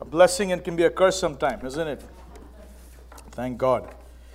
blessing and can be a curse sometimes, isn't it? Thank God.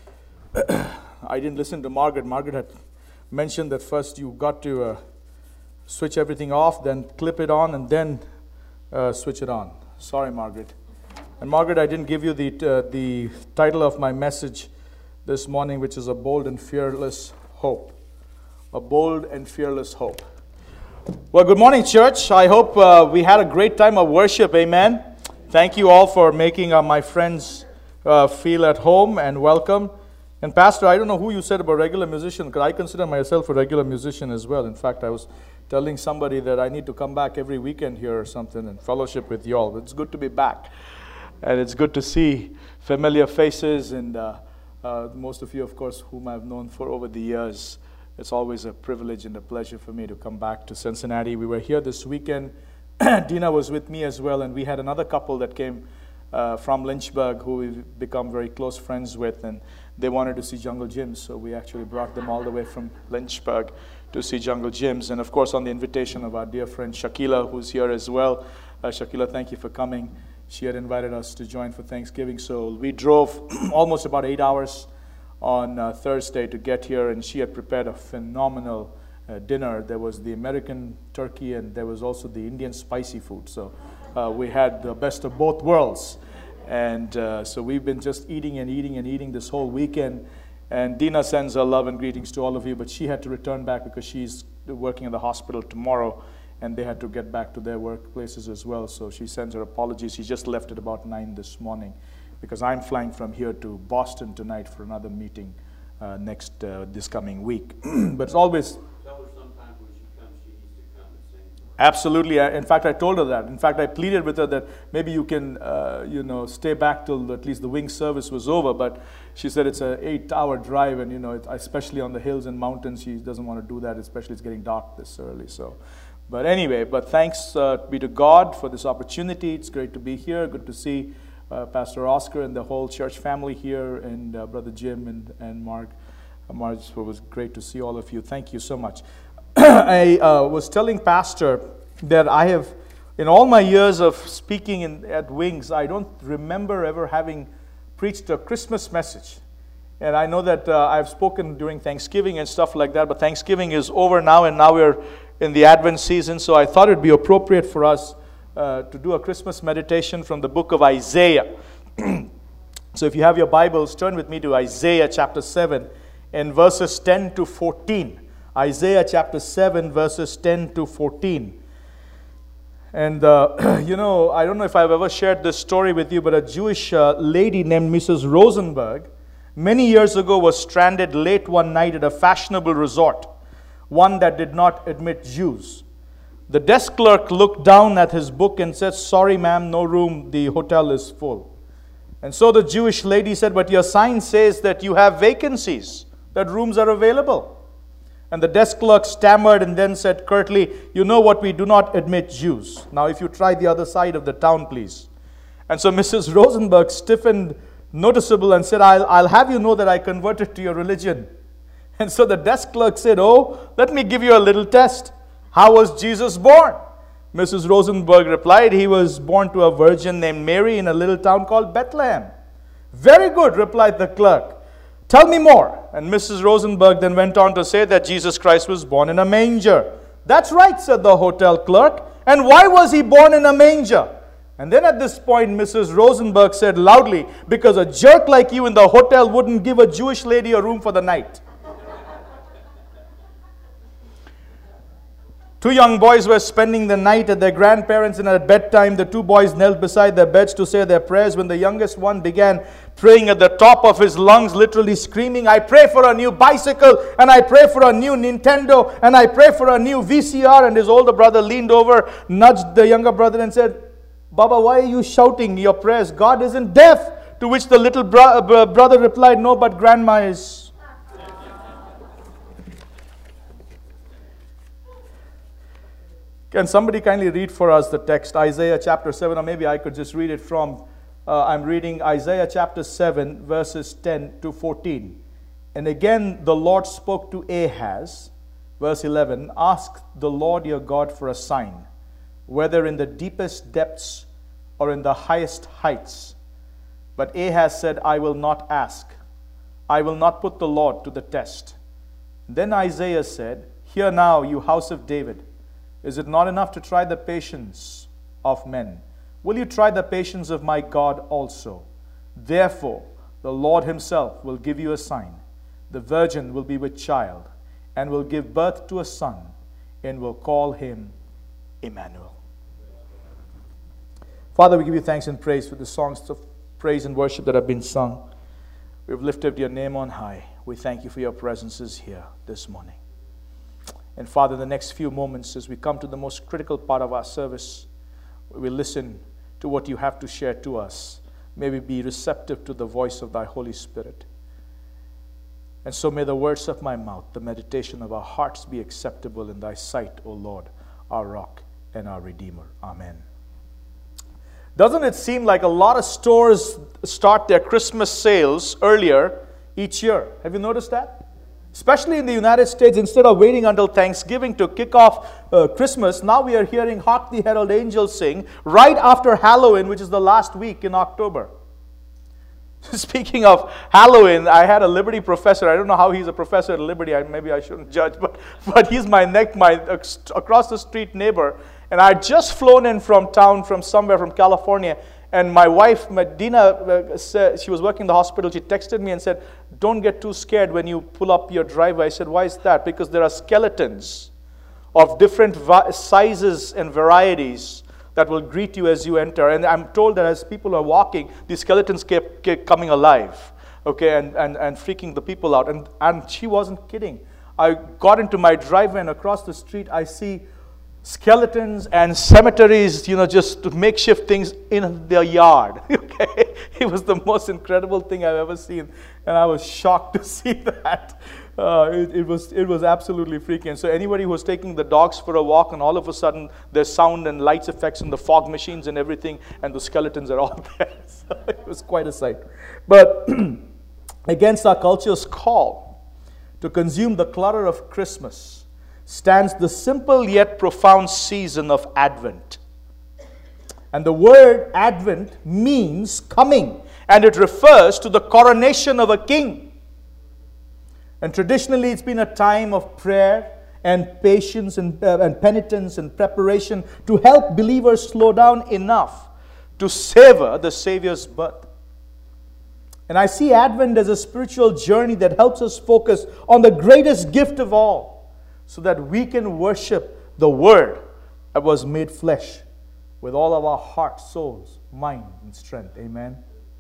I didn't listen to Margaret. Margaret had mentioned that first you got to switch everything off, then clip it on, and then switch it on. Sorry, Margaret. And Margaret, I didn't give you the title of my message this morning, which is A Bold and Fearless Hope. A bold and fearless hope. Well, good morning, church. I hope we had a great time of worship. Amen. Thank you all for making my friends feel at home and welcome. And Pastor, I don't know who you said about regular musician, because I consider myself a regular musician as well. In fact, I was telling somebody that I need to come back every weekend here or something and fellowship with you all. It's good to be back. And it's good to see familiar faces and most of you, of course, whom I've known for over the years. It's always a privilege and a pleasure for me to come back to Cincinnati. We were here this weekend. Dina was with me as well, and we had another couple that came from Lynchburg who we've become very close friends with, and they wanted to see Jungle Jim's, so we actually brought them all the way from Lynchburg to see Jungle Jim's. And of course, on the invitation of our dear friend Shakila, who's here as well. Shakila, thank you for coming. She had invited us to join for Thanksgiving, so we drove almost about 8 hours on Thursday to get here, and she had prepared a phenomenal dinner. There was the American turkey, and there was also the Indian spicy food. So we had the best of both worlds. And so we've been just eating and eating and eating this whole weekend. And Dina sends her love and greetings to all of you, but she had to return back because she's working in the hospital tomorrow, and they had to get back to their workplaces as well. So she sends her apologies. She just left at about 9 this morning, because I'm flying from here to Boston tonight for another meeting this coming week. But it's always... Tell her sometime when she comes, she needs to come and sing. Absolutely. In fact, I told her that. In fact, I pleaded with her that maybe you can, stay back till at least the wing service was over. But she said it's an 8-hour drive, and, especially on the hills and mountains, she doesn't want to do that, especially it's getting dark this early. So, but anyway, thanks be to God for this opportunity. It's great to be here. Good to see Pastor Oscar and the whole church family here, and Brother Jim and Mark. Mark, it was great to see all of you. Thank you so much. I was telling Pastor that I have, in all my years of speaking at Wings, I don't remember ever having preached a Christmas message. And I know that I've spoken during Thanksgiving and stuff like that, but Thanksgiving is over now, and now we're in the Advent season, so I thought it'd be appropriate for us to do a Christmas meditation from the book of Isaiah. So if you have your Bibles, turn with me to Isaiah chapter 7 and verses 10 to 14. Isaiah chapter 7 verses 10 to 14. And I don't know if I've ever shared this story with you, but a Jewish lady named Mrs. Rosenberg many years ago was stranded late one night at a fashionable resort, one that did not admit Jews. The desk clerk looked down at his book and said, "Sorry, ma'am, no room. The hotel is full." And so the Jewish lady said, "But your sign says that you have vacancies, that rooms are available." And the desk clerk stammered and then said curtly, "You know what, we do not admit Jews. Now, if you try the other side of the town, please." And so Mrs. Rosenberg stiffened noticeable and said, I'll have you know that I converted to your religion." And so the desk clerk said, "Oh, let me give you a little test. How was Jesus born?" Mrs. Rosenberg replied, "He was born to a virgin named Mary in a little town called Bethlehem." "Very good," replied the clerk. "Tell me more." And Mrs. Rosenberg then went on to say that Jesus Christ was born in a manger. "That's right," said the hotel clerk. "And why was he born in a manger?" And then at this point, Mrs. Rosenberg said loudly, "Because a jerk like you in the hotel wouldn't give a Jewish lady a room for the night." Two young boys were spending the night at their grandparents', and at bedtime, the two boys knelt beside their beds to say their prayers when the youngest one began praying at the top of his lungs, literally screaming, "I pray for a new bicycle, and I pray for a new Nintendo, and I pray for a new VCR." And his older brother leaned over, nudged the younger brother and said, "Baba, why are you shouting your prayers? God isn't deaf." To which the little brother replied, "No, but grandma is." Can somebody kindly read for us the text, Isaiah chapter 7, or maybe I could just read it from, I'm reading Isaiah chapter 7, verses 10 to 14. "And again the Lord spoke to Ahaz," verse 11, "Ask the Lord your God for a sign, whether in the deepest depths or in the highest heights. But Ahaz said, I will not ask. I will not put the Lord to the test. Then Isaiah said, Hear now, you house of David. Is it not enough to try the patience of men? Will you try the patience of my God also? Therefore, the Lord himself will give you a sign. The virgin will be with child, and will give birth to a son, and will call him Emmanuel. Father, we give you thanks and praise for the songs of praise and worship that have been sung. We've lifted your name on high. We thank you for your presences here this morning. And Father, the next few moments as we come to the most critical part of our service, we listen to what you have to share to us. May we be receptive to the voice of thy Holy Spirit. And so may the words of my mouth, the meditation of our hearts be acceptable in thy sight, O Lord, our rock and our Redeemer. Amen. Doesn't it seem like a lot of stores start their Christmas sales earlier each year? Have you noticed that? Especially in the United States, instead of waiting until Thanksgiving to kick off Christmas, now we are hearing Hark the Herald Angels sing right after Halloween, which is the last week in October. Speaking of Halloween, I had a Liberty professor. I don't know how he's a professor at Liberty. Maybe I shouldn't judge, but he's my across the street neighbor. And I had just flown in from town, from somewhere, from California. And my wife, Medina, said, she was working in the hospital. She texted me and said, don't get too scared when you pull up your driveway. I said, why is that? Because there are skeletons of different sizes and varieties that will greet you as you enter. And I'm told that as people are walking, these skeletons kept coming alive, okay, and freaking the people out. And she wasn't kidding. I got into my driveway, and across the street, I see skeletons and cemeteries, just makeshift things in their yard. Okay, it was the most incredible thing I've ever seen, and I was shocked to see that. It was absolutely freaky. And so anybody who was taking the dogs for a walk, and all of a sudden there's sound and lights effects and the fog machines and everything, and the skeletons are all there. So it was quite a sight. But against our culture's call to consume the clutter of Christmas stands the simple yet profound season of Advent. And the word Advent means coming, and it refers to the coronation of a king. And traditionally, it's been a time of prayer and patience and penitence and preparation to help believers slow down enough to savor the Savior's birth. And I see Advent as a spiritual journey that helps us focus on the greatest gift of all, so that we can worship the Word that was made flesh with all of our heart, souls, mind, and strength. Amen.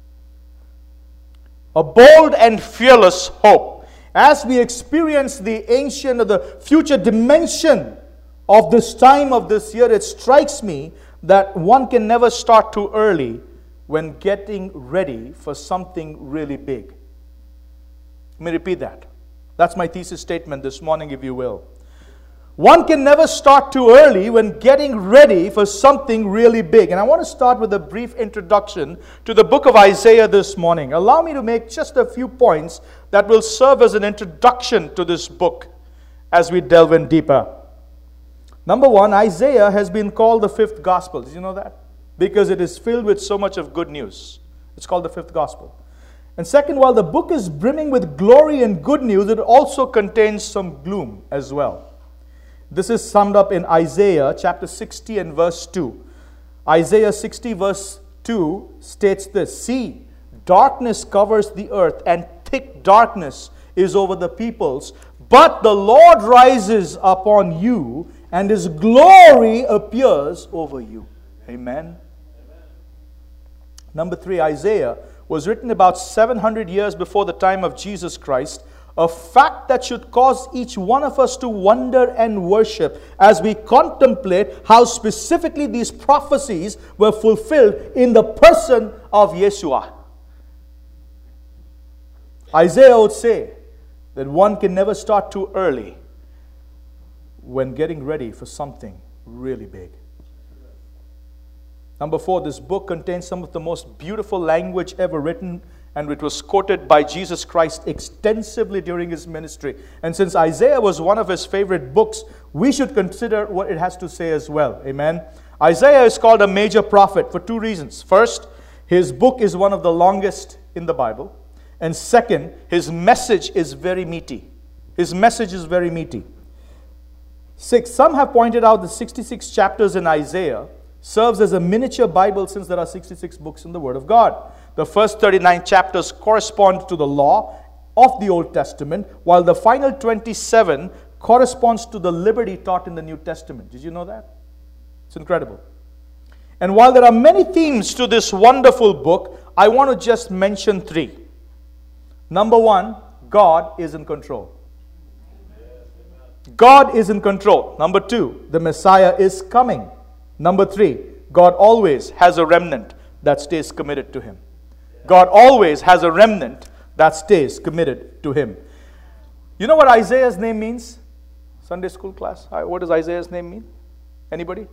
A bold and fearless hope. As we experience the ancient or the future dimension of this time of this year, it strikes me that one can never start too early when getting ready for something really big. Let me repeat that. That's my thesis statement this morning, if you will. One can never start too early when getting ready for something really big. And I want to start with a brief introduction to the book of Isaiah this morning. Allow me to make just a few points that will serve as an introduction to this book as we delve in deeper. Number one, Isaiah has been called the fifth gospel. Did you know that? Because it is filled with so much of good news. It's called the fifth gospel. And second, while the book is brimming with glory and good news, it also contains some gloom as well. This is summed up in Isaiah chapter 60 and verse 2. Isaiah 60 verse 2 states this: See, darkness covers the earth, and thick darkness is over the peoples. But the Lord rises upon you, and His glory appears over you. Amen. Number 3, Isaiah was written about 700 years before the time of Jesus Christ. A fact that should cause each one of us to wonder and worship as we contemplate how specifically these prophecies were fulfilled in the person of Yeshua. Isaiah would say that one can never start too early when getting ready for something really big. Number 4, this book contains some of the most beautiful language ever written, and it was quoted by Jesus Christ extensively during His ministry. And since Isaiah was one of His favorite books, we should consider what it has to say as well. Amen. Isaiah is called a major prophet for two reasons. First, his book is one of the longest in the Bible. And second, his message is very meaty. His message is very meaty. Some have pointed out that 66 chapters in Isaiah serves as a miniature Bible, since there are 66 books in the Word of God. The first 39 chapters correspond to the law of the Old Testament, while the final 27 corresponds to the liberty taught in the New Testament. Did you know that? It's incredible. And while there are many themes to this wonderful book, I want to just mention three. Number one, God is in control. God is in control. Number two, the Messiah is coming. Number three, God always has a remnant that stays committed to Him. God always has a remnant that stays committed to Him. You know what Isaiah's name means? Sunday school class. What does Isaiah's name mean? Anybody?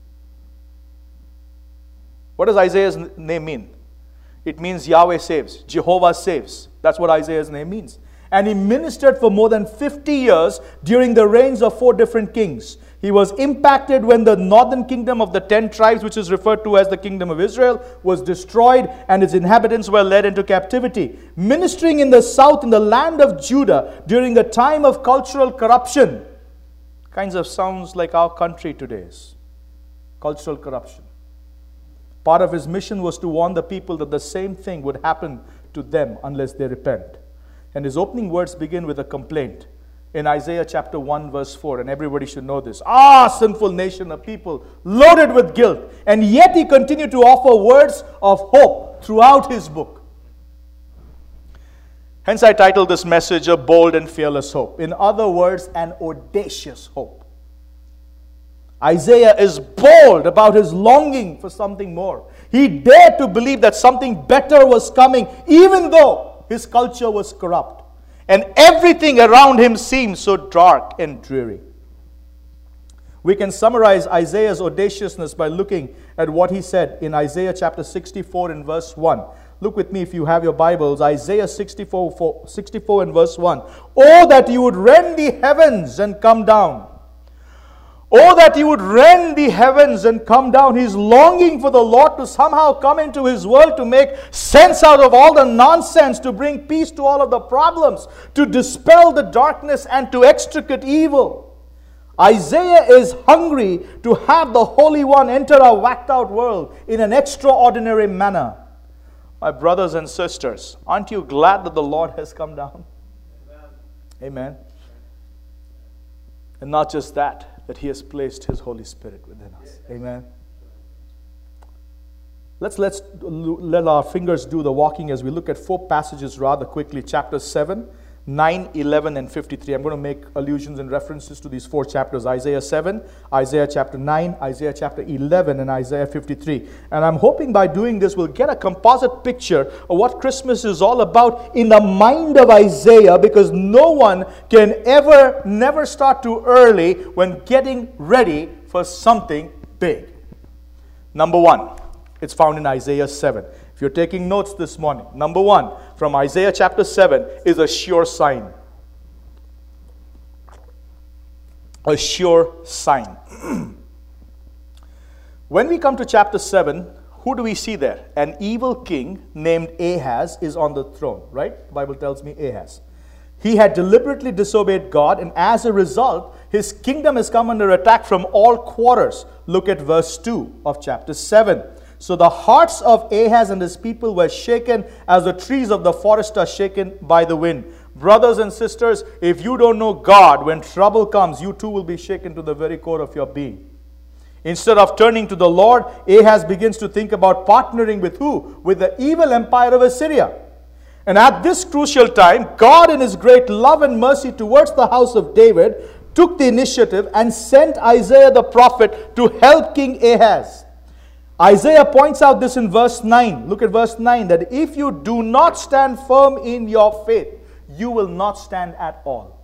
What does Isaiah's name mean? It means Yahweh saves. Jehovah saves. That's what Isaiah's name means. And he ministered for more than 50 years during the reigns of 4 different kings. He was impacted when the northern kingdom of the 10 tribes, which is referred to as the kingdom of Israel, was destroyed and its inhabitants were led into captivity. Ministering in the south, in the land of Judah, during a time of cultural corruption. Kinds of sounds like our country today's. Cultural corruption. Part of his mission was to warn the people that the same thing would happen to them unless they repent. And his opening words begin with a complaint in Isaiah chapter 1 verse 4. And everybody should know this. Sinful nation of people, loaded with guilt. And yet he continued to offer words of hope throughout his book. Hence I titled this message, A Bold and Fearless Hope. In other words, an audacious hope. Isaiah is bold about his longing for something more. He dared to believe that something better was coming, even though his culture was corrupt. And everything around him seemed so dark and dreary. We can summarize Isaiah's audaciousness by looking at what he said in Isaiah chapter 64 and verse 1. Look with me if you have your Bibles. Isaiah 64 and verse 1. Oh, that you would rend the heavens and come down. Oh, that he would rend the heavens and come down. He's longing for the Lord to somehow come into his world to make sense out of all the nonsense, to bring peace to all of the problems, to dispel the darkness and to extricate evil. Isaiah is hungry to have the Holy One enter our whacked out world in an extraordinary manner. My brothers and sisters, aren't you glad that the Lord has come down? Amen. Amen. And not just that He has placed His Holy Spirit within us. Amen. Let's let our fingers do the walking as we look at 4 passages rather quickly. Chapter 7, 9, 11, and 53. I'm going to make allusions and references to these 4 chapters. Isaiah 7, Isaiah chapter 9, Isaiah chapter 11, and Isaiah 53. And I'm hoping by doing this we'll get a composite picture of what Christmas is all about in the mind of Isaiah, because no one can never start too early when getting ready for something big. Number 1, it's found in Isaiah 7. If you're taking notes this morning, number 1 from Isaiah chapter 7 is a sure sign. A sure sign. When we come to chapter 7, who do we see there? An evil king named Ahaz is on the throne, right? The Bible tells me Ahaz. He had deliberately disobeyed God, and as a result, his kingdom has come under attack from all quarters. Look at verse 2 of chapter 7. So the hearts of Ahaz and his people were shaken as the trees of the forest are shaken by the wind. Brothers and sisters, if you don't know God, when trouble comes, you too will be shaken to the very core of your being. Instead of turning to the Lord, Ahaz begins to think about partnering with who? With the evil empire of Assyria. And at this crucial time, God in His great love and mercy towards the house of David took the initiative and sent Isaiah the prophet to help King Ahaz. Isaiah points out this in verse 9. Look at verse 9. That if you do not stand firm in your faith, you will not stand at all.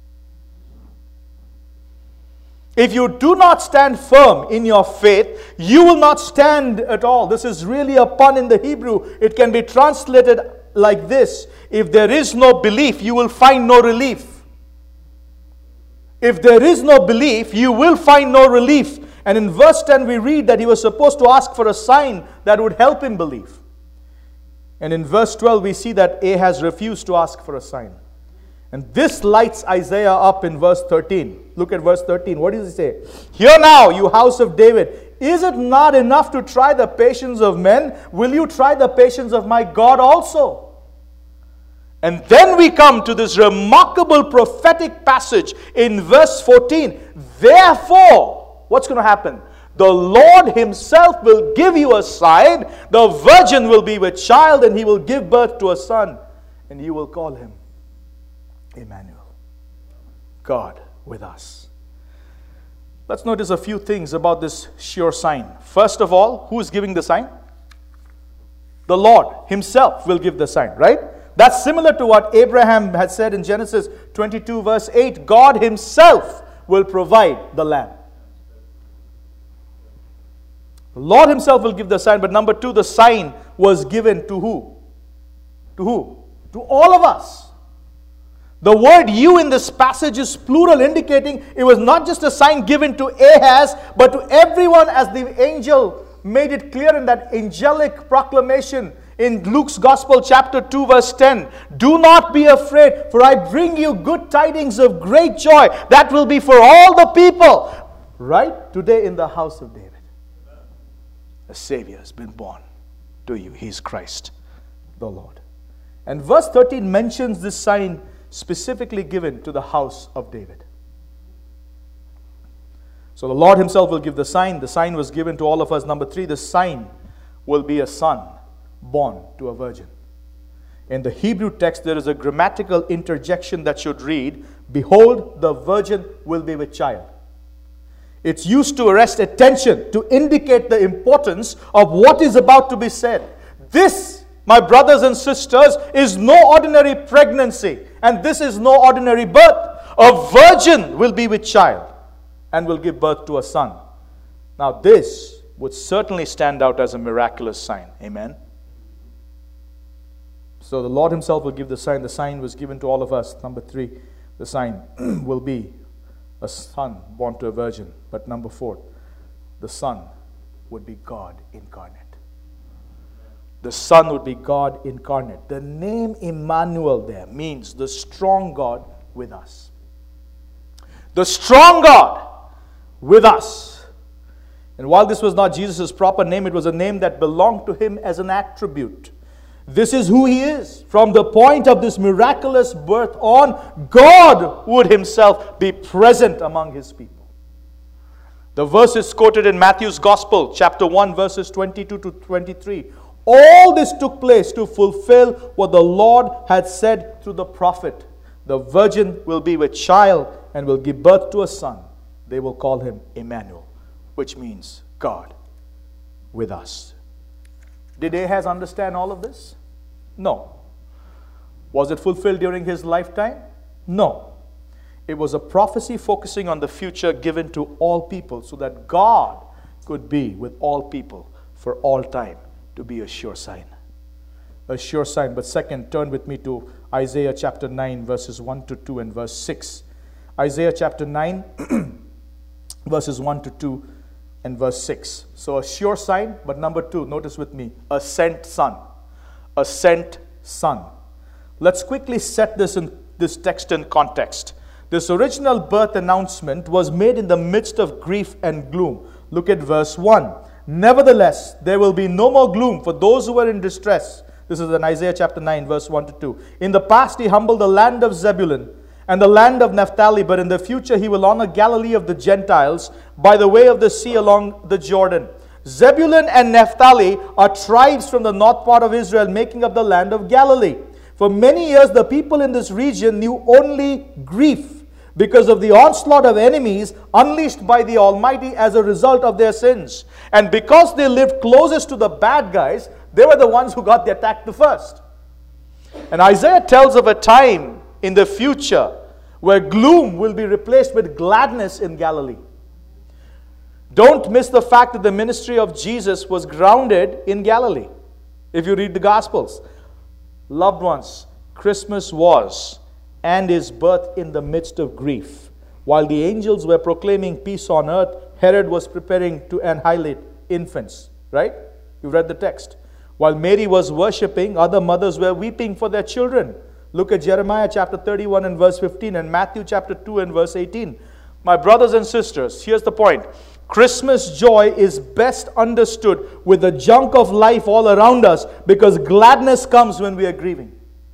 If you do not stand firm in your faith, you will not stand at all. This is really a pun in the Hebrew. It can be translated like this. If there is no belief, you will find no relief. If there is no belief, you will find no relief. And in verse 10 we read that he was supposed to ask for a sign that would help him believe. And in verse 12 we see that Ahaz refused to ask for a sign. And this lights Isaiah up in verse 13. Look at verse 13. What does he say? Hear now, you house of David. Is it not enough to try the patience of men? Will you try the patience of my God also? And then we come to this remarkable prophetic passage in verse 14. Therefore, what's going to happen? The Lord himself will give you a sign. The virgin will be with child, and he will give birth to a son, and you will call him Emmanuel, God with us. Let's notice a few things about this sure sign. First of all, who is giving the sign? The Lord himself will give the sign, right? That's similar to what Abraham had said in Genesis 22 verse 8. God himself will provide the lamb. The Lord himself will give the sign. But number two, the sign was given to who? To who? To all of us. The word you in this passage is plural, indicating it was not just a sign given to Ahaz, but to everyone, as the angel made it clear in that angelic proclamation in Luke's Gospel chapter 2 verse 10. Do not be afraid, for I bring you good tidings of great joy that will be for all the people. Right today in the house of David, a Savior has been born to you. He is Christ the Lord. And verse 13 mentions this sign specifically given to the house of David. So the Lord himself will give the sign. The sign was given to all of us. Number three, the sign will be a son born to a virgin. In the Hebrew text, there is a grammatical interjection that should read, behold, the virgin will be with child. It's used to arrest attention, to indicate the importance of what is about to be said. This, my brothers and sisters, is no ordinary pregnancy, and this is no ordinary birth. A virgin will be with child and will give birth to a son. Now this would certainly stand out as a miraculous sign. Amen. So the Lord himself will give the sign. The sign was given to all of us. Number three, the sign will be a son born to a virgin. But number four, the son would be God incarnate. The Son would be God incarnate. The name Emmanuel there means the strong God with us. The strong God with us. And while this was not Jesus' proper name, it was a name that belonged to him as an attribute. This is who he is. From the point of this miraculous birth on, God would himself be present among his people. The verse is quoted in Matthew's Gospel, chapter 1, verses 22 to 23. All this took place to fulfill what the Lord had said through the prophet. The virgin will be with child and will give birth to a son. They will call him Emmanuel, which means God with us. Did Ahaz understand all of this? No. Was it fulfilled during his lifetime? No. It was a prophecy focusing on the future given to all people so that God could be with all people for all time. To be a sure sign. A sure sign. But second, turn with me to Isaiah chapter 9, verses 1 to 2 and verse 6. Isaiah chapter 9, verses 1 to 2 and verse 6. So a sure sign, but number two, notice with me, a sent son. A sent son. Let's quickly set this text in context. This original birth announcement was made in the midst of grief and gloom. Look at verse 1. Nevertheless, there will be no more gloom for those who are in distress. This is in Isaiah chapter 9, verse 1 to 2. In the past, he humbled the land of Zebulun and the land of Naphtali, but in the future, he will honor Galilee of the Gentiles by the way of the sea along the Jordan. Zebulun and Naphtali are tribes from the north part of Israel, making up the land of Galilee. For many years, the people in this region knew only grief because of the onslaught of enemies unleashed by the Almighty as a result of their sins. And because they lived closest to the bad guys, they were the ones who got the attack the first. And Isaiah tells of a time in the future where gloom will be replaced with gladness in Galilee. Don't miss the fact that the ministry of Jesus was grounded in Galilee. If you read the Gospels, loved ones, Christmas was and is birth in the midst of grief. While the angels were proclaiming peace on earth, Herod was preparing to annihilate infants, right? You read the text. While Mary was worshipping, other mothers were weeping for their children. Look at Jeremiah chapter 31 and verse 15 and Matthew chapter 2 and verse 18. My brothers and sisters, here's the point. Christmas joy is best understood with the junk of life all around us, because gladness comes when we are grieving.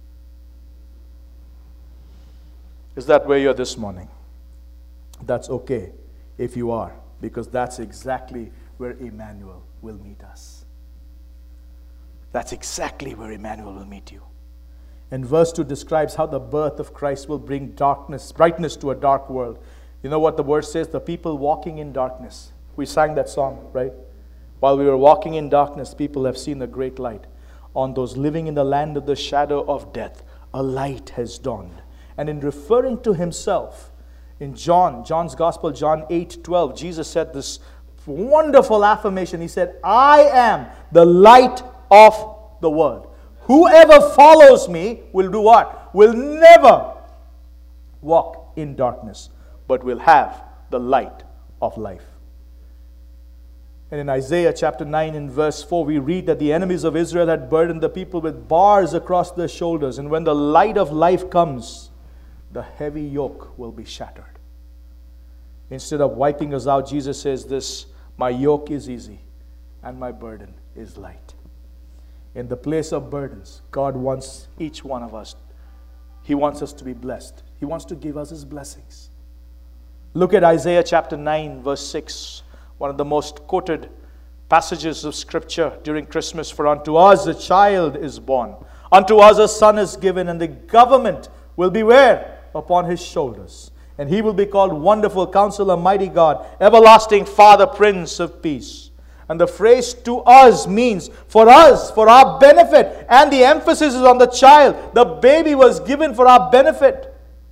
Is that where you are this morning? That's okay if you are, because that's exactly where Emmanuel will meet us. That's exactly where Emmanuel will meet you. And verse 2 describes how the birth of Christ will bring brightness to a dark world. You know what the verse says? The people walking in darkness. We sang that song, right? While we were walking in darkness, people have seen a great light. On those living in the land of the shadow of death, a light has dawned. And in referring to himself, in John's Gospel, John 8:12, Jesus said this wonderful affirmation. He said, I am the light of the world. Whoever follows me will do what? Will never walk in darkness, but will have the light of life. And in Isaiah chapter 9 and verse 4, we read that the enemies of Israel had burdened the people with bars across their shoulders. And when the light of life comes, the heavy yoke will be shattered. Instead of wiping us out, Jesus says this, my yoke is easy and my burden is light. In the place of burdens, God wants each one of us. He wants us to be blessed. He wants to give us His blessings. Look at Isaiah chapter 9 verse 6. One of the most quoted passages of Scripture during Christmas. For unto us a child is born. Unto us a son is given, and the government will be where? Upon His shoulders. And He will be called Wonderful Counselor, Mighty God, Everlasting Father, Prince of Peace. And the phrase to us means for us, for our benefit. And the emphasis is on the child. The baby was given for our benefit.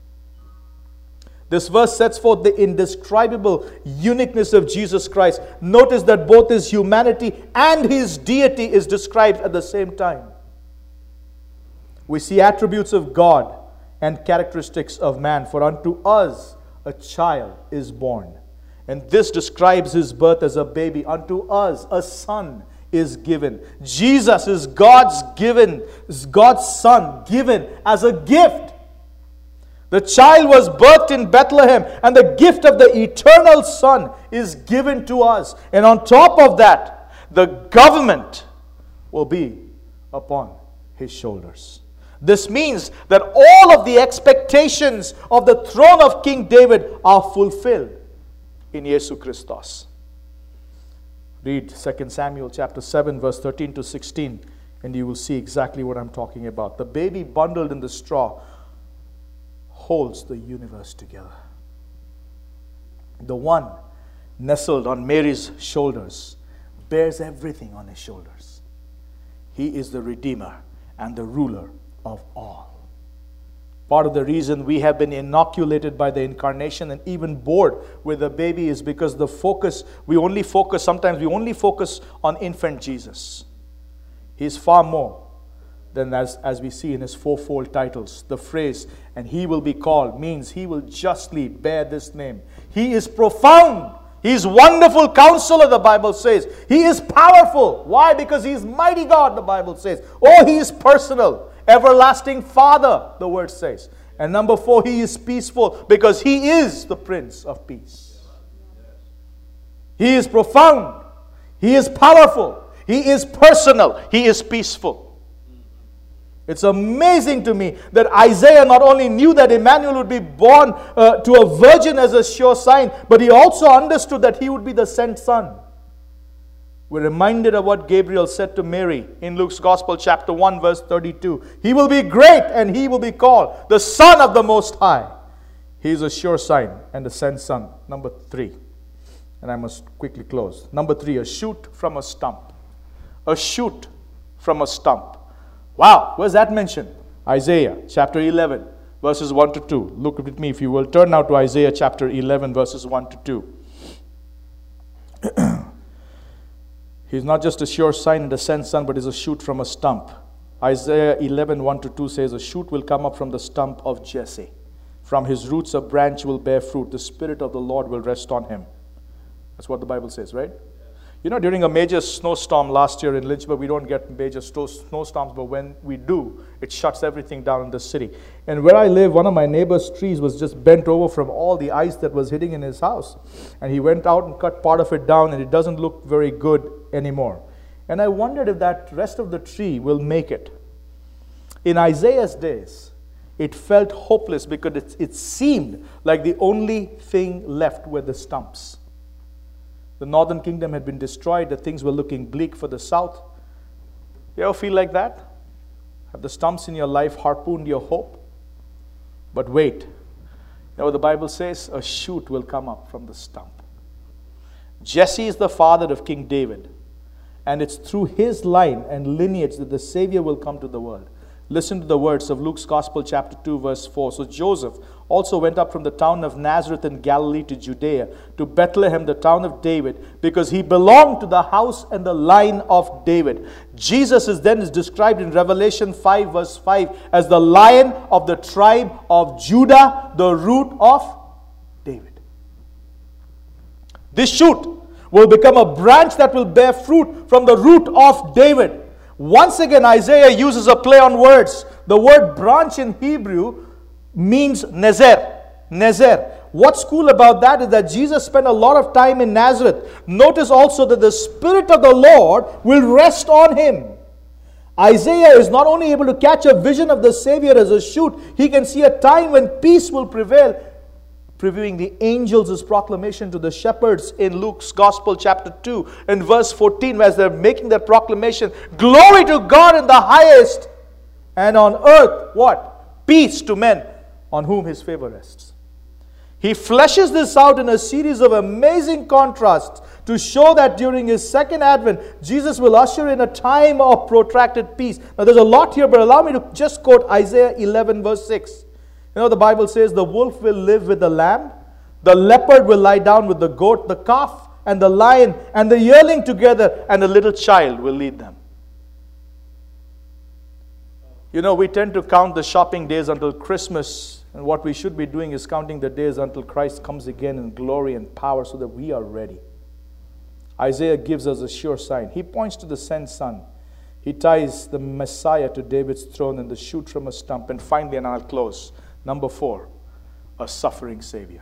This verse sets forth the indescribable uniqueness of Jesus Christ. Notice that both His humanity and His deity is described at the same time. We see attributes of God and characteristics of man. For unto us a child is born. And this describes His birth as a baby. Unto us a son is given. Jesus is God's son, given as a gift. The child was birthed in Bethlehem, and the gift of the eternal Son is given to us. And on top of that, the government will be upon His shoulders. This means that all of the expectations of the throne of King David are fulfilled in Jesus Christos. Read 2 Samuel chapter 7 verse 13 to 16, and you will see exactly what I'm talking about. The baby bundled in the straw holds the universe together. The one nestled on Mary's shoulders bears everything on His shoulders. He is the Redeemer and the ruler of all. Part of the reason we have been inoculated by the incarnation and even bored with the baby is because sometimes we only focus on infant Jesus. He is far more than as we see in His fourfold titles. The phrase, and He will be called, means He will justly bear this name. He is profound. He is Wonderful Counselor, the Bible says. He is powerful. Why? Because He is Mighty God, the Bible says. Oh, He is personal. Everlasting Father, the Word says. And number 4, He is peaceful because He is the Prince of Peace. He is profound. He is powerful. He is personal. He is peaceful. It's amazing to me that Isaiah not only knew that Emmanuel would be born to a virgin as a sure sign, but he also understood that He would be the sent Son. We're reminded of what Gabriel said to Mary in Luke's Gospel, chapter 1, verse 32. He will be great and He will be called the Son of the Most High. He is a sure sign and the sent Son. Number 3. And I must quickly close. Number 3, a shoot from a stump. A shoot from a stump. Wow, where's that mentioned? Isaiah chapter 11, verses 1 to 2. Look with me if you will. Turn now to Isaiah chapter 11, verses 1 to 2. He's not just a sure sign and a sent Son, but is a shoot from a stump. Isaiah 11, 1 to 2 says, a shoot will come up from the stump of Jesse. From his roots a branch will bear fruit. The Spirit of the Lord will rest on Him. That's what the Bible says, right? You know, during a major snowstorm last year in Lynchburg, we don't get major snowstorms, but when we do, it shuts everything down in the city. And where I live, one of my neighbor's trees was just bent over from all the ice that was hitting in his house. And he went out and cut part of it down, and it doesn't look very good anymore. And I wondered if that rest of the tree will make it. In Isaiah's days, it felt hopeless because it seemed like the only thing left were the stumps. The northern kingdom had been destroyed. The things were looking bleak for the south. You ever feel like that? Have the stumps in your life harpooned your hope? But wait. You know what the Bible says? A shoot will come up from the stump. Jesse is the father of King David. And it's through his line and lineage that the Savior will come to the world. Listen to the words of Luke's Gospel, chapter 2, verse 4. So Joseph also went up from the town of Nazareth in Galilee to Judea, to Bethlehem, the town of David, because he belonged to the house and the line of David. Jesus is described in Revelation 5, verse 5, as the Lion of the tribe of Judah, the root of David. This shoot will become a branch that will bear fruit from the root of David. Once again, Isaiah uses a play on words. The word branch in Hebrew means nezer. Nezer. What's cool about that is that Jesus spent a lot of time in Nazareth. Notice also that the Spirit of the Lord will rest on him. Isaiah is not only able to catch a vision of the Savior as a shoot, he can see a time when peace will prevail, previewing the angels' proclamation to the shepherds in Luke's Gospel, chapter 2, and verse 14, as they're making their proclamation, glory to God in the highest, and on earth, what? Peace to men on whom his favor rests. He fleshes this out in a series of amazing contrasts to show that during his second advent, Jesus will usher in a time of protracted peace. Now, there's a lot here, but allow me to just quote Isaiah 11, verse 6. You know, the Bible says, the wolf will live with the lamb, the leopard will lie down with the goat, the calf and the lion and the yearling together, and a little child will lead them. You know, we tend to count the shopping days until Christmas, and what we should be doing is counting the days until Christ comes again in glory and power so that we are ready. Isaiah gives us a sure sign. He points to the sent son. He ties the Messiah to David's throne and the shoot from a stump. And finally, and I'll close, number 4, a suffering Savior.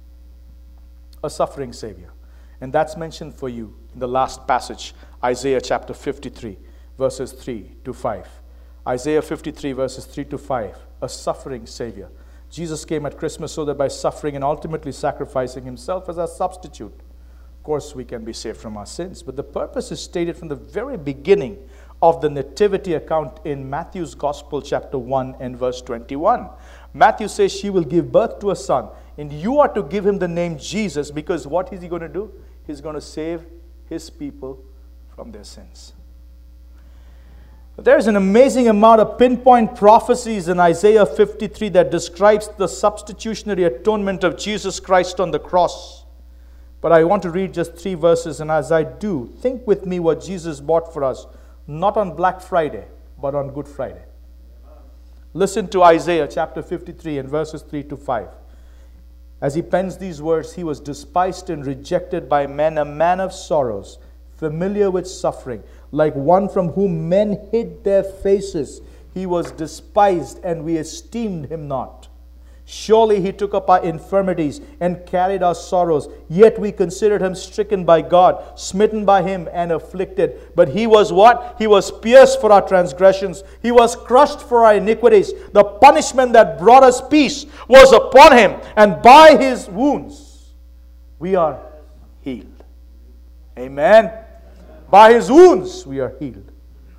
A suffering Savior. And that's mentioned for you in the last passage, Isaiah chapter 53, verses 3 to 5. Isaiah 53, verses 3 to 5. A suffering Savior. Jesus came at Christmas so that by suffering and ultimately sacrificing himself as our substitute, of course, we can be saved from our sins. But the purpose is stated from the very beginning of the nativity account in Matthew's Gospel, chapter 1 and verse 21. Matthew says she will give birth to a son, and you are to give him the name Jesus, because what is he going to do? He's going to save his people from their sins. There's an amazing amount of pinpoint prophecies in Isaiah 53 that describes the substitutionary atonement of Jesus Christ on the cross. But I want to read just 3 verses, and as I do, think with me what Jesus bought for us, not on Black Friday, but on Good Friday. Listen to Isaiah chapter 53 and verses 3 to 5. As he pens these words, he was despised and rejected by men, a man of sorrows, familiar with suffering, like one from whom men hid their faces. He was despised, and we esteemed him not. Surely he took up our infirmities and carried our sorrows. Yet we considered him stricken by God, smitten by him and afflicted. But he was what? He was pierced for our transgressions. He was crushed for our iniquities. The punishment that brought us peace was upon him, and by his wounds we are healed. Amen. By his wounds we are healed.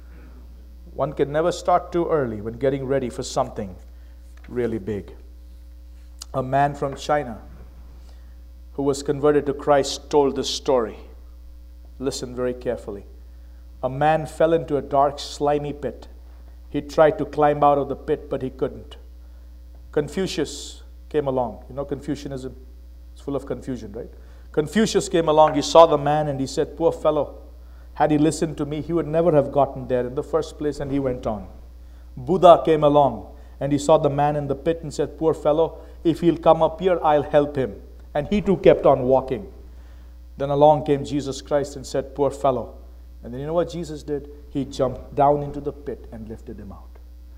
One can never start too early when getting ready for something really big. A man from China who was converted to Christ told this story. Listen very carefully. A man fell into a dark, slimy pit. He tried to climb out of the pit, but he couldn't. Confucius came along. You know, Confucianism is full of confusion, right? Confucius came along. He saw the man and he said, poor fellow, had he listened to me, he would never have gotten there in the first place, and he went on. Buddha came along and he saw the man in the pit and said, poor fellow, if he'll come up here, I'll help him. And he too kept on walking. Then along came Jesus Christ and said, poor fellow. And then you know what Jesus did? He jumped down into the pit and lifted him out.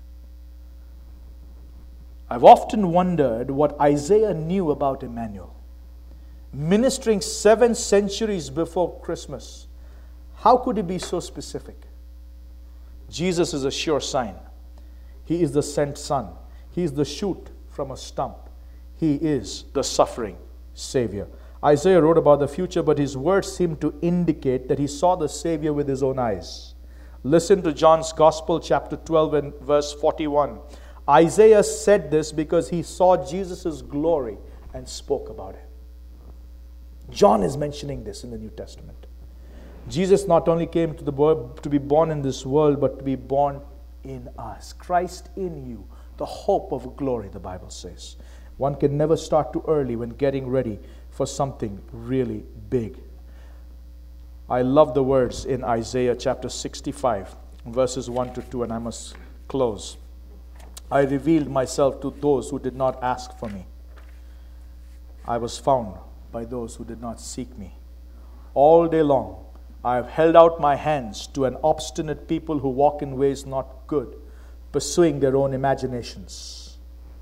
I've often wondered what Isaiah knew about Emmanuel. Ministering 7 centuries before Christmas, how could he be so specific? Jesus is a sure sign. He is the sent son. He is the shoot from a stump. He is the suffering Savior. Isaiah wrote about the future, but his words seem to indicate that he saw the Savior with his own eyes. Listen to John's Gospel, chapter 12 and verse 41. Isaiah said this because he saw Jesus' glory and spoke about him. John is mentioning this in the New Testament. Jesus not only came to be born in this world, but to be born in us. Christ in you, the hope of glory, the Bible says. One can never start too early when getting ready for something really big. I love the words in Isaiah chapter 65, verses 1 to 2, and I must close. I revealed myself to those who did not ask for me. I was found by those who did not seek me. All day long, I have held out my hands to an obstinate people who walk in ways not good, pursuing their own imaginations.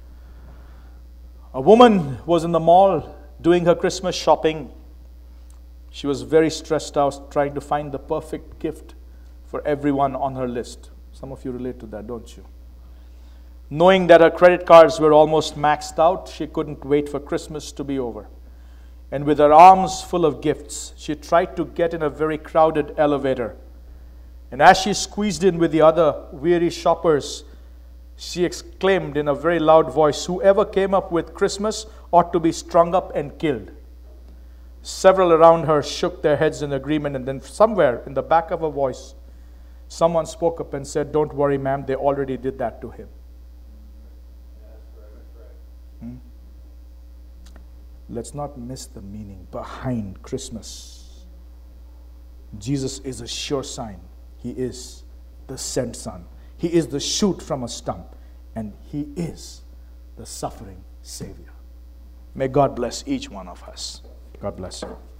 A woman was in the mall doing her Christmas shopping. She was very stressed out, trying to find the perfect gift for everyone on her list. Some of you relate to that, don't you? Knowing that her credit cards were almost maxed out, she couldn't wait for Christmas to be over. And with her arms full of gifts, she tried to get in a very crowded elevator. And as she squeezed in with the other weary shoppers, she exclaimed in a very loud voice, "Whoever came up with Christmas ought to be strung up and killed." Several around her shook their heads in agreement, and then somewhere in the back of her voice, someone spoke up and said, "Don't worry, ma'am, they already did that to him." Let's not miss the meaning behind Christmas. Jesus is a sure sign. He is the sent son. He is the shoot from a stump. And He is the suffering Savior. May God bless each one of us. God bless you.